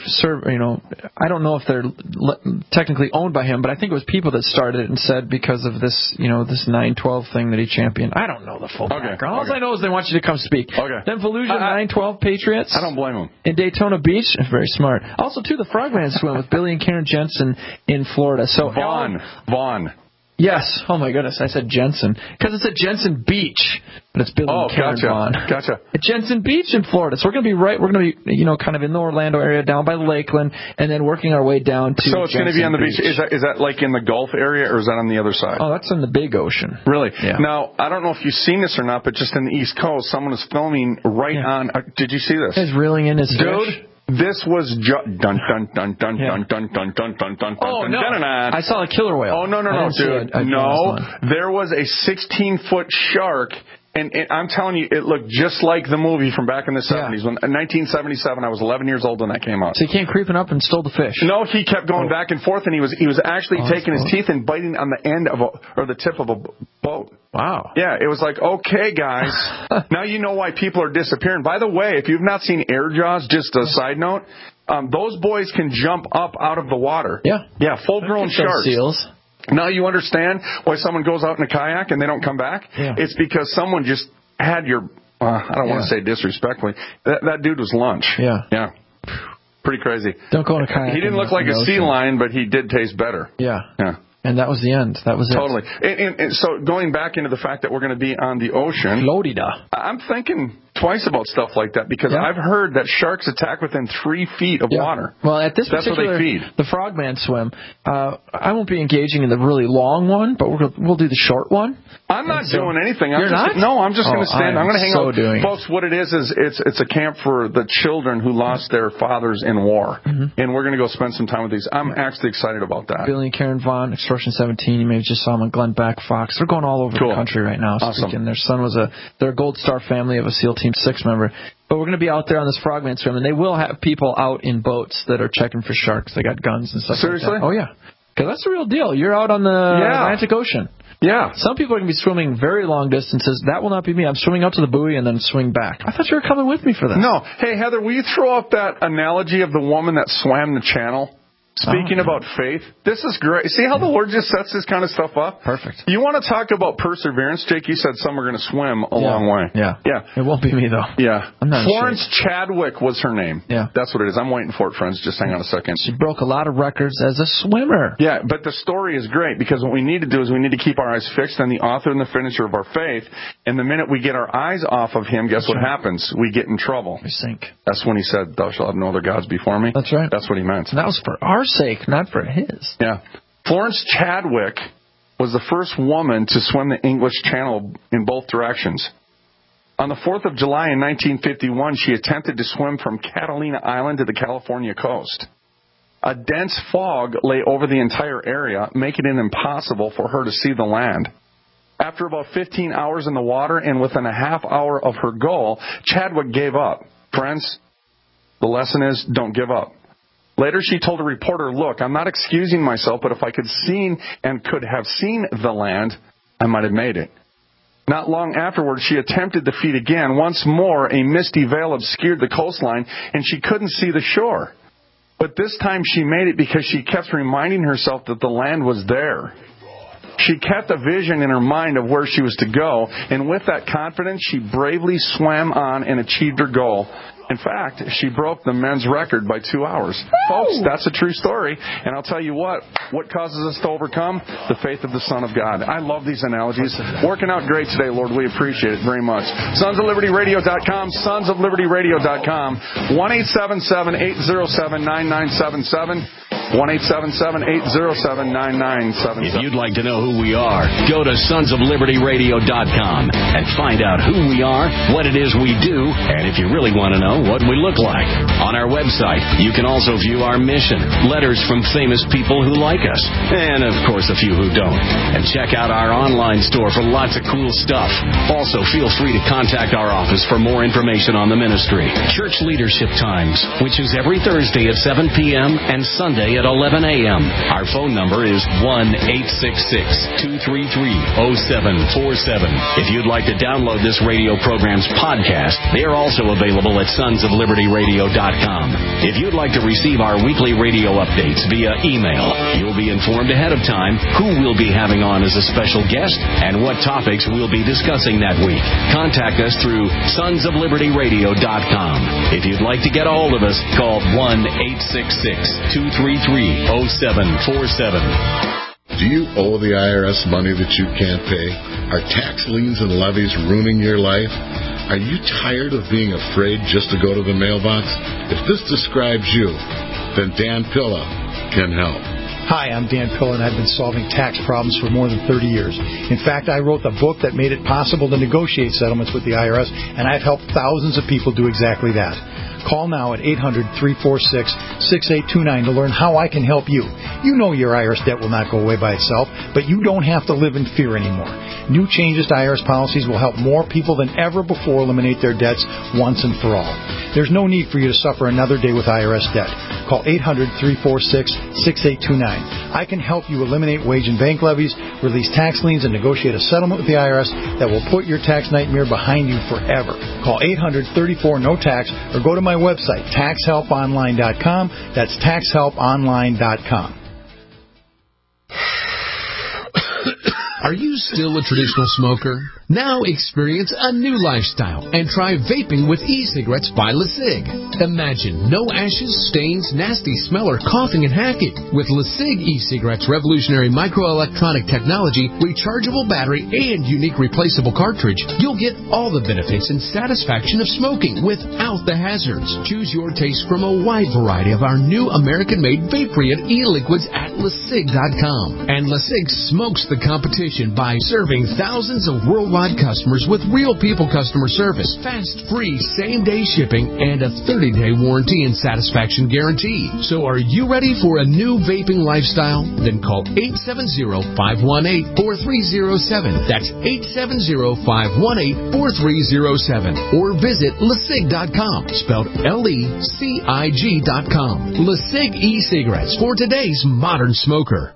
I don't know if they're technically owned by him, but I think it was people that started it and said because of this, this 912 thing that he championed. I don't know the full background. All I know is they want you to come speak. Okay. Then Fallujah 912 Patriots. I don't blame them. In Daytona Beach. Very smart. Also, too, the Frogman Swim with Billy and Karen Jensen in Florida. So Vaughn. Yes. Oh, my goodness. I said Jensen. Because it's at Jensen Beach. But it's Billy and Karen Vaughn. Gotcha. At Jensen Beach in Florida. So we're going to be kind of in the Orlando area, down by Lakeland, and then working our way down to So it's going to be on the beach. Is that like in the Gulf area, or is that on the other side? Oh, that's in the big ocean. Really? Yeah. Now, I don't know if you've seen this or not, but just in the East Coast, someone is filming on... did you see this? He's reeling in his fish. This was dun dun dun dun dun dun dun dun dun dun dun. Oh no! I saw a killer whale. Oh no, dude! No, there was a 16-foot shark. And I'm telling you, it looked just like the movie from back in the 70s. When, in 1977, I was 11 years old when that came out. So he came creeping up and stole the fish? No, he kept going back and forth, and he was actually taking his teeth and biting on the end of the tip of a boat. Wow. Yeah, it was like, okay, guys, now you know why people are disappearing. By the way, if you've not seen Air Jaws, just a side note, those boys can jump up out of the water. Yeah. Yeah, full-grown sharks. Seals. Now you understand why someone goes out in a kayak and they don't come back? Yeah. It's because someone just had your, I don't want to say disrespectfully, that dude was lunch. Yeah. Yeah. Pretty crazy. Don't go in a kayak. He didn't look like a sea lion, but he did taste better. Yeah. Yeah. And that was the end. That was it. Totally. And so going back into the fact that we're going to be on the ocean. Florida. I'm thinking twice about stuff like that because I've heard that sharks attack within 3 feet of water. Well, at this That's particular, what they feed. The Frogman Swim, I won't be engaging in the really long one, but we'll do the short one. I'm not doing anything. You're not? No, I'm just going to stand. I'm going to hang out. Folks, what it is it's a camp for the children who lost their fathers in war. Mm-hmm. And we're going to go spend some time with these. I'm actually excited about that. Billy and Karen Vaughn, Extortion 17. You maybe just saw them on Glenn Beck, Fox. They're going all over the country right now. Awesome. Speaking. Their son was they're a Gold Star family of a SEAL Team 6 member. But we're going to be out there on this Frogman Swim, and they will have people out in boats that are checking for sharks. They got guns and stuff. Seriously? Like that. Oh, yeah. Because that's the real deal. You're out on the Atlantic Ocean. Yeah. Some people are going to be swimming very long distances. That will not be me. I'm swimming up to the buoy and then swing back. I thought you were coming with me for that. No. Hey, Heather, will you throw up that analogy of the woman that swam the channel? Speaking about faith, this is great. See how the Lord just sets this kind of stuff up? Perfect. You want to talk about perseverance, Jake? You said some are going to swim a long way. Yeah. It won't be me, though. Yeah. I'm not Florence Chadwick was her name. Yeah. That's what it is. I'm waiting for it, friends. Just hang on a second. She broke a lot of records as a swimmer. Yeah, but the story is great because what we need to do is we need to keep our eyes fixed on the author and the finisher of our faith. And the minute we get our eyes off of him, guess what happens? We get in trouble. We sink. That's when he said, "Thou shalt have no other gods before me." That's right. That's what he meant. And that was for our sake, not for his. Yeah. Florence Chadwick was the first woman to swim the English Channel in both directions. On the 4th of July in 1951, she attempted to swim from Catalina Island to the California coast. A dense fog lay over the entire area, making it impossible for her to see the land. After about 15 hours in the water and within a half hour of her goal, Chadwick gave up. Friends, the lesson is don't give up. Later, she told a reporter, "Look, I'm not excusing myself, but if I could have seen the land, I might have made it." Not long afterwards, she attempted the feat again. Once more, a misty veil obscured the coastline, and she couldn't see the shore. But this time she made it because she kept reminding herself that the land was there. She kept a vision in her mind of where she was to go, and with that confidence, she bravely swam on and achieved her goal. In fact, she broke the men's record by 2 hours. Folks, that's a true story. And I'll tell you what causes us to overcome? The faith of the Son of God. I love these analogies. Working out great today, Lord. We appreciate it very much. SonsOfLibertyRadio.com, SonsOfLibertyRadio.com, 1-877-807-9977. 1-877-807-9977. If you'd like to know who we are, go to sonsoflibertyradio.com and find out who we are, what it is we do, and if you really want to know, what we look like. On our website, you can also view our mission, letters from famous people who like us, and of course a few who don't. And check out our online store for lots of cool stuff. Also, feel free to contact our office for more information on the ministry. Church Leadership Times, which is every Thursday at 7 p.m. and Sunday at 11 a.m. Our phone number is 1-866-233-0747. If you'd like to download this radio program's podcast, they are also available at sonsoflibertyradio.com. If you'd like to receive our weekly radio updates via email, you'll be informed ahead of time who we'll be having on as a special guest and what topics we'll be discussing that week. Contact us through sonsoflibertyradio.com. If you'd like to get a hold of us, call 1-866-233-0747. Do you owe the IRS money that you can't pay? Are tax liens and levies ruining your life? Are you tired of being afraid just to go to the mailbox? If this describes you, then Dan Pilla can help. Hi, I'm Dan Pilla, and I've been solving tax problems for more than 30 years. In fact, I wrote the book that made it possible to negotiate settlements with the IRS, and I've helped thousands of people do exactly that. Call now at 800-346-6829 to learn how I can help you. You know your IRS debt will not go away by itself, but you don't have to live in fear anymore. New changes to IRS policies will help more people than ever before eliminate their debts once and for all. There's no need for you to suffer another day with IRS debt. Call 800-346-6829. I can help you eliminate wage and bank levies, release tax liens, and negotiate a settlement with the IRS that will put your tax nightmare behind you forever. Call 800-34-NO-TAX or go to my website, taxhelponline.com. That's taxhelponline.com. Are you still a traditional smoker? Now experience a new lifestyle and try vaping with e-cigarettes by LeSig. Imagine no ashes, stains, nasty smell, or coughing and hacking. With LeSig e-cigarettes' revolutionary microelectronic technology, rechargeable battery, and unique replaceable cartridge, you'll get all the benefits and satisfaction of smoking without the hazards. Choose your taste from a wide variety of our new American-made vape-free e-liquids at LeSig.com. And LeSig smokes the competition by serving thousands of worldwide customers with real people customer service, fast, free, same-day shipping, and a 30-day warranty and satisfaction guarantee. So are you ready for a new vaping lifestyle? Then call 870-518-4307. That's 870-518-4307. Or visit LeSig.com, spelled LECIG.com. LeSig e-cigarettes for today's modern smoker.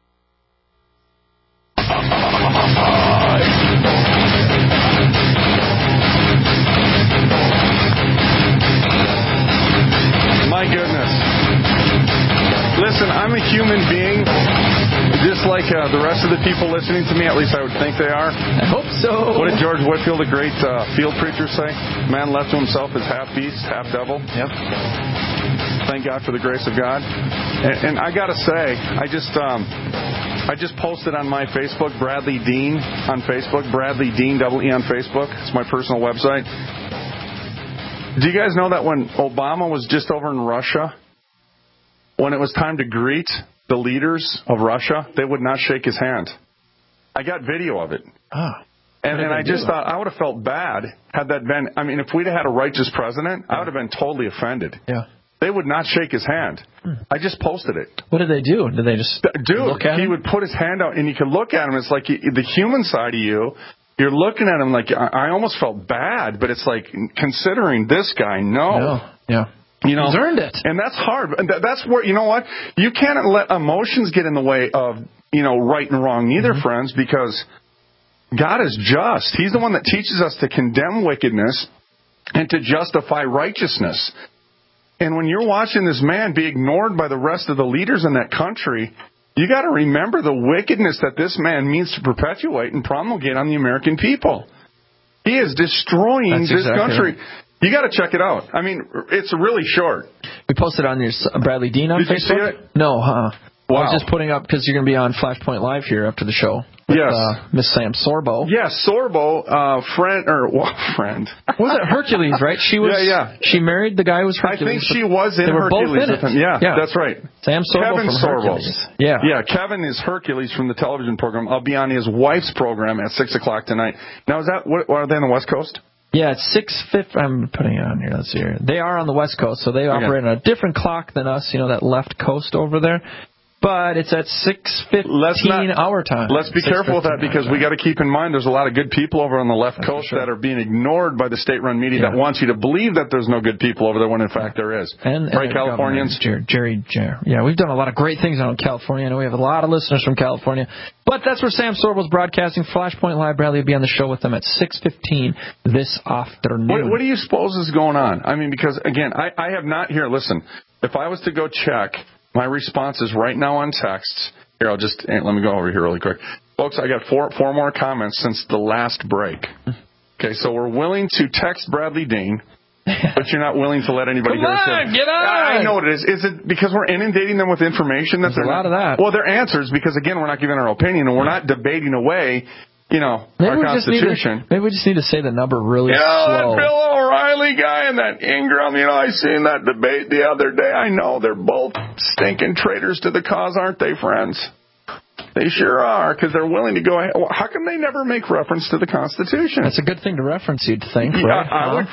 My goodness. Listen, I'm a human being, just like the rest of the people listening to me. At least I would think they are. I hope so. What did George Whitefield, a great field preacher, say? Man left to himself is half beast, half devil. Yep. Thank God for the grace of God. And I got to say, I just posted on my Facebook, Bradley Dean on Facebook, Bradley Dean, double E on Facebook. It's my personal website. Do you guys know that when Obama was just over in Russia, when it was time to greet the leaders of Russia, they would not shake his hand? I got video of it. And I just thought, I would have felt bad had that been, I mean, if we'd have had a righteous president, I would have been totally offended. Yeah. They would not shake his hand. I just posted it. What did they do? Did they just look at him? He would put his hand out, and you could look at him. It's like the human side of you. You're looking at him like, I almost felt bad, but it's like, considering this guy, no. Yeah. You know, he's earned it. And that's hard. That's where, you know what? You can't let emotions get in the way of, right and wrong either, friends, because God is just. He's the one that teaches us to condemn wickedness and to justify righteousness. And when you're watching this man be ignored by the rest of the leaders in that country, you got to remember the wickedness that this man means to perpetuate and promulgate on the American people. He is destroying this country. Right. You got to check it out. I mean, it's really short. We posted on your Bradley Dean on Facebook. Did you see it? No, huh? Wow. I was just putting up because you're going to be on Flashpoint Live here after the show. with Yes. Miss Sam Sorbo. Yes, Sorbo, friend. Was it Hercules, right? She was. Yeah. She married the guy who was Hercules. I think she was in they were Hercules both in with him. it. Yeah, that's right. Sam Sorbo Kevin from Sorbo. Hercules. Yeah, Kevin is Hercules from the television program. I'll be on his wife's program at 6:00 tonight. Now, is that what are they on the West Coast? Yeah, it's 6:50. I'm putting it on here. Let's see here. They are on the West Coast, so they operate on a different clock than us. That left coast over there. But it's at 6:15 our time. Let's be careful with that because we got to keep in mind there's a lot of good people over on the left coast that are being ignored by the state-run media that wants you to believe that there's no good people over there when in fact there is. Right, Californians? Jerry. Yeah, we've done a lot of great things out in California. I know we have a lot of listeners from California. But that's where Sam Sorbo's broadcasting. Flashpoint Live. Bradley will be on the show with them at 6:15 this afternoon. What do you suppose is going on? I mean, because, again, I have not here. Listen, if I was to go check my responses right now on texts. Here, let me go over here really quick. Folks, I got four more comments since the last break. Okay, so we're willing to text Bradley Dean, but you're not willing to let anybody Come on, get on! I know what it is. Is it because we're inundating them with information? There's a lot of that. Well, their answers, because, again, we're not giving our opinion, and we're not debating away our Constitution. Maybe we just need to say the number really slow. That Bill O'Reilly guy and that Ingram, I seen that debate the other day. I know they're both stinking traitors to the cause, aren't they, friends? They sure are, because they're willing to go ahead. Well, how come they never make reference to the Constitution? That's a good thing to reference, you'd think, right?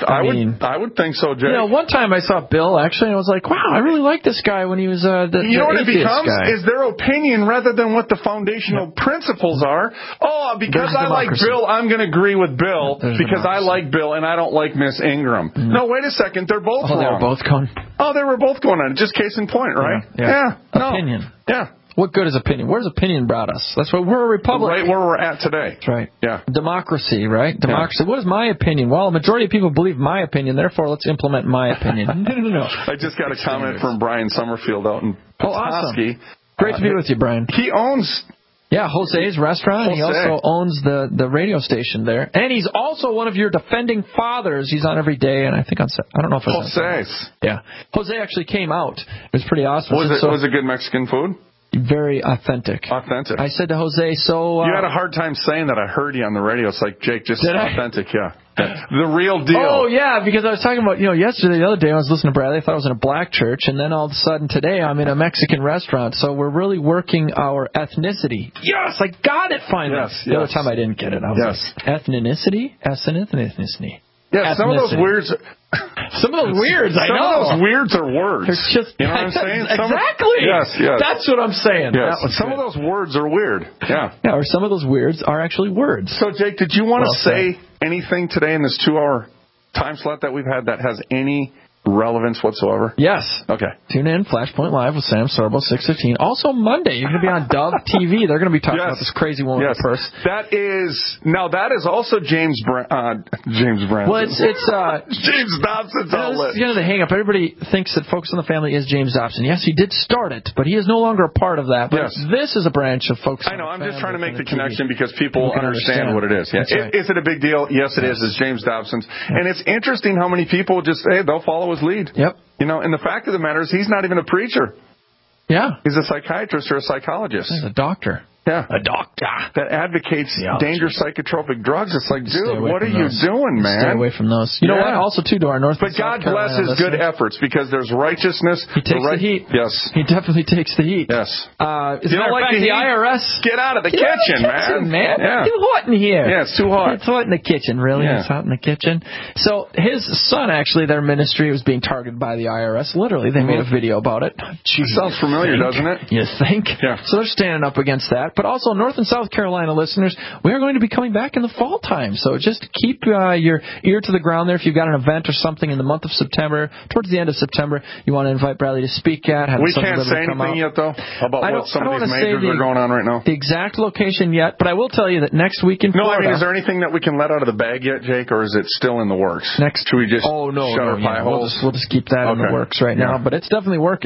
I would think so, Jay. One time I saw Bill, actually, and I was like, wow, I really like this guy when he was the You know what it becomes? Guy. Is their opinion rather than what the foundational principles are. Oh, because I like Bill, I'm going to agree with Bill because I like Bill and I don't like Miss Ingram. No, wait a second. They're both wrong. They were both going? They were both going on it. Just case in point, right? Yeah. Opinion. Yeah. What good is opinion? Where's opinion brought us? That's what we're a republic. Right where we're at today. That's right. Yeah. Democracy, right? Democracy. Yeah. What is my opinion? Well, a majority of people believe my opinion, therefore let's implement my opinion. No. I just got a comment from Brian Summerfield out in Petoskey. Awesome. Great to be with you, Brian. He owns... Yeah, Jose's restaurant. He also owns the radio station there. And he's also one of your defending fathers. He's on every day, and I think I don't know if it's Jose's. Yeah. Jose actually came out. It was pretty awesome. Was it good Mexican food? Very authentic. Authentic. I said to Jose, you had a hard time saying that. I heard you on the radio. It's like, Jake, just authentic, the real deal. Oh, yeah, because I was talking about, yesterday, the other day, I was listening to Bradley. I thought I was in a black church, and then all of a sudden today I'm in a Mexican restaurant. So we're really working our ethnicity. Yes, I got it finally. Yes. The other time I didn't get it. I was like, ethnicity? Ethnicity. Yeah, some of those weirds. Some of those weirds, I know. Some of those weirds are words. They're just, you know what I'm saying? Exactly. Yes. That's what I'm saying. Yes. Some of those words are weird. Yeah. Or some of those weirds are actually words. So, Jake, did you want to say anything today in this 2-hour time slot that we've had that has any relevance whatsoever? Yes. Okay. Tune in, Flashpoint Live with Sam Sorbo, 6:15. Also Monday, you're going to be on Dove TV. They're going to be talking about this crazy woman with the purse. That is also James Branson. Well, it's James Dobson's outlet. This is the hang up. Everybody thinks that Focus on the Family is James Dobson. Yes, he did start it, but he is no longer a part of that. But this is a branch of Focus on the Family. I know. I'm just trying to make the connection because people understand what it is. Yeah. Is it a big deal? Yes, it is. It's James Dobson's. And it's interesting how many people just say they'll follow his lead. Yep. And the fact of the matter is he's not even a preacher. Yeah. He's a psychiatrist or a psychologist. He's a doctor. Yeah. A doctor. That advocates dangerous psychotropic drugs. It's like, dude, what are you doing, man? Stay away from those. You know what? Also, too, to our North But God bless his good efforts because there's righteousness. He takes the heat. Yes. He definitely takes the heat. Yes. Is you don't like the IRS? Get out of the kitchen, man. Yeah. It's too hot in here. Yeah, it's too hot. It's hot in the kitchen, really. Yeah. It's hot in the kitchen. So his son, actually, their ministry was being targeted by the IRS. Literally, they made a video about it. Sounds familiar, doesn't it? You think? Yeah. So they're standing up against that. But also, North and South Carolina listeners, we are going to be coming back in the fall time. So just keep your ear to the ground there. If you've got an event or something in the month of September, towards the end of September, you want to invite Bradley to speak at. We can't say anything yet, though, about what some of these majors are going on right now. The exact location yet, but I will tell you that next week in Florida... is there anything that we can let out of the bag yet, Jake, or is it still in the works? Should we just shut our pie holes? We'll just keep that in the works right now, but it's definitely working.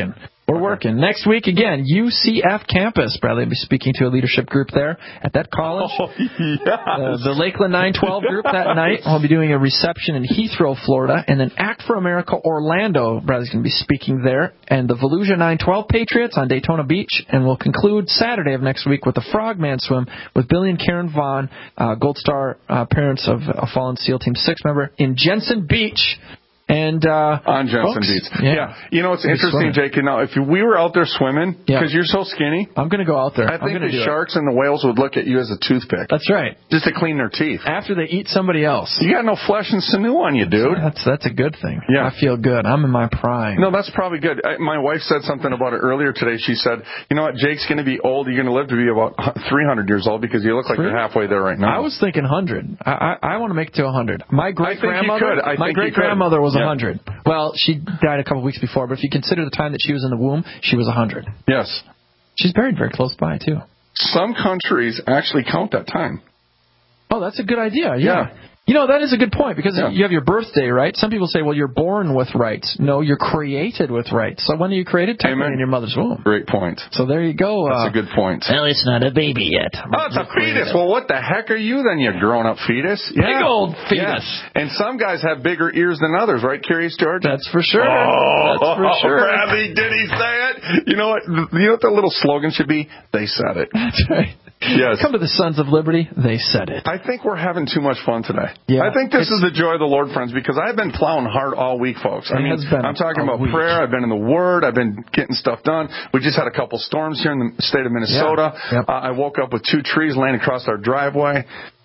We're working. Next week, again, UCF campus. Bradley will be speaking to a leadership group there at that college. Oh, yes. The Lakeland 912 group that night. We'll be doing a reception in Heathrow, Florida. And then Act for America Orlando. Bradley's going to be speaking there. And the Volusia 912 Patriots on Daytona Beach. And we'll conclude Saturday of next week with the Frogman Swim with Billy and Karen Vaughn, Gold Star parents of a fallen SEAL Team 6 member, in Jensen Beach. And on Jensen Beach. Yeah. You know, it's interesting, Jake. You know, if we were out there swimming, because you're so skinny, I'm going to go out there. I think the sharks and the whales would look at you as a toothpick. That's right. Just to clean their teeth. After they eat somebody else. You got no flesh and sinew on you, dude. That's a good thing. Yeah. I feel good. I'm in my prime. No, that's probably good. My wife said something about it earlier today. She said, you know what, Jake's going to be old. You're going to live to be about 300 years old because you look like you're halfway there right now. I was thinking 100. I want to make it to 100. My great-grandmother was 100. Well, she died a couple weeks before, but if you consider the time that she was in the womb, she was 100. Yes. She's buried very close by, too. Some countries actually count that time. Oh, that's a good idea. Yeah. You know, that is a good point, because you have your birthday, right? Some people say, well, you're born with rights. No, you're created with rights. So when are you created? Technically in your mother's womb. Great point. So there you go. That's a good point. Well, it's not a baby yet. Oh, it's a fetus. Well, what the heck are you then, you grown-up fetus? Big old fetus. And some guys have bigger ears than others, right, Curious George? That's for sure. That's for sure. Bradley, did he say it? You know what? You know what the little slogan should be? They said it. That's right. Yes. Come to the Sons of Liberty. They said it. I think we're having too much fun today. Yeah. I think this is the joy of the Lord, friends, because I've been plowing hard all week, folks. I'm talking about prayer. I've been in the Word. I've been getting stuff done. We just had a couple storms here in the state of Minnesota. Yeah. Yep. I woke up with 2 trees laying across our driveway.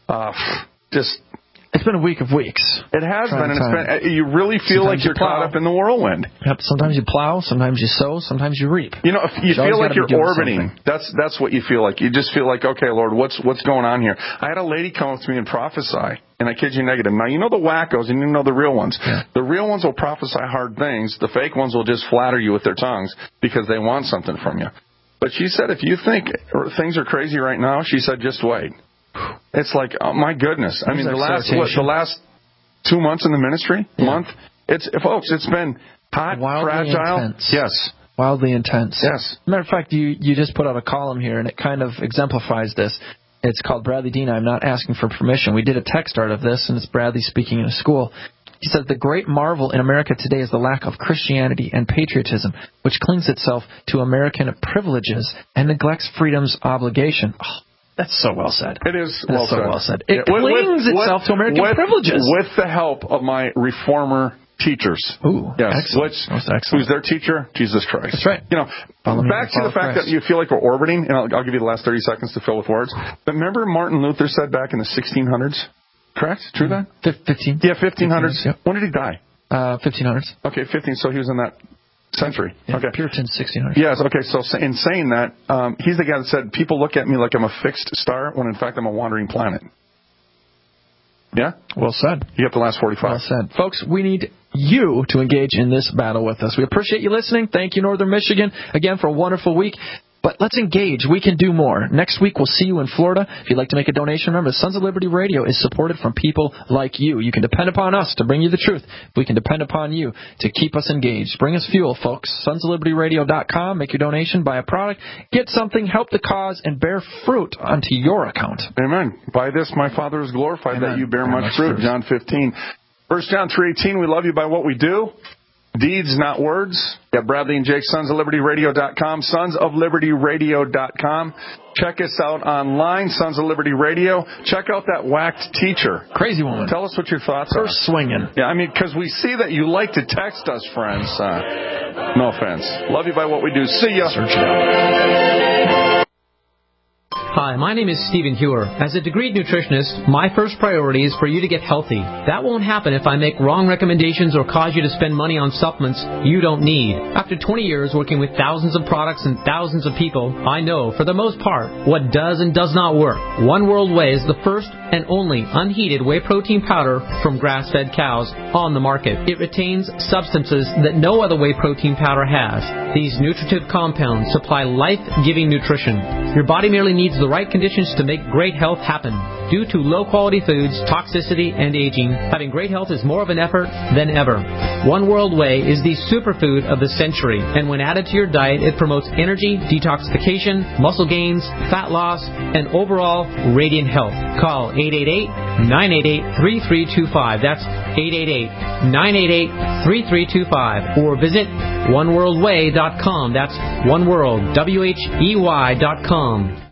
It's been a week of weeks. It has been, and you really feel sometimes like you're caught up in the whirlwind. Yep. Sometimes you plow, sometimes you sow, sometimes you reap. You know, you feel like you're orbiting. That's what you feel like. You just feel like, okay, Lord, what's going on here? I had a lady come up to me and prophesy, and I kid you negative. Now, you know the wackos, and you know the real ones. Yeah. The real ones will prophesy hard things. The fake ones will just flatter you with their tongues because they want something from you. But she said, if you think things are crazy right now, she said, just wait. It's like, oh my goodness. I mean, the last 2 months in the ministry, folks, it's been hot, wildly fragile. Intense. Yes. Wildly intense. Yes. Matter of fact, you just put out a column here, and it kind of exemplifies this. It's called Bradley Dean, I'm Not Asking for Permission. We did a text art of this, and it's Bradley speaking in a school. He says, the great marvel in America today is the lack of Christianity and patriotism, which clings itself to American privileges and neglects freedom's obligation. Oh, that's so well said. It is well said. It clings itself to American privileges. With the help of my reformer teachers. Ooh, yes. Excellent. Who's their teacher? Jesus Christ. That's right. You know, back to the fact that you feel like we're orbiting, and I'll give you the last 30 seconds to fill with words. But remember Martin Luther said back in the 1600s? Correct? True that? 15. Yeah, 1500s. Yep. When did he die? 1500s. Okay, 15. So he was in that century. Yeah, okay. Puritan 1600s. Yes, okay, so in saying that, he's the guy that said, people look at me like I'm a fixed star, when in fact I'm a wandering planet. Yeah? Well said. You have the last 45. Well said. Folks, we need you to engage in this battle with us. We appreciate you listening. Thank you, Northern Michigan, again, for a wonderful week. But let's engage. We can do more. Next week, we'll see you in Florida. If you'd like to make a donation, remember, Sons of Liberty Radio is supported from people like you. You can depend upon us to bring you the truth. We can depend upon you to keep us engaged. Bring us fuel, folks. SonsofLibertyRadio.com. Make your donation. Buy a product. Get something. Help the cause and bear fruit onto your account. Amen. By this, my Father is glorified, that you bear much fruit. John 15. 1 John 3:18, we love you by what we do. Deeds, not words. Got Bradley and Jake, SonsOfLibertyRadio.com, SonsOfLibertyRadio.com. Check us out online, Sons of Liberty Radio. Check out that whacked teacher. Crazy woman. Tell us what your thoughts are. Swinging. Yeah, I mean, because we see that you like to text us, friends. No offense. Love you by what we do. See ya. Search it out. Hi, my name is Stephen Hewer. As a degreed nutritionist, my first priority is for you to get healthy. That won't happen if I make wrong recommendations or cause you to spend money on supplements you don't need. After 20 years working with thousands of products and thousands of people, I know, for the most part, what does and does not work. One World Whey is the first and only unheated whey protein powder from grass-fed cows on the market. It retains substances that no other whey protein powder has. These nutritive compounds supply life-giving nutrition. Your body merely needs the right conditions to make great health happen. Due to low-quality foods, toxicity, and aging, having great health is more of an effort than ever. One World Whey is the superfood of the century, and when added to your diet, it promotes energy, detoxification, muscle gains, fat loss, and overall radiant health. Call 888-988-3325. That's 888-988-3325. Or visit oneworldwhey.com. That's oneworld, WHEY.com.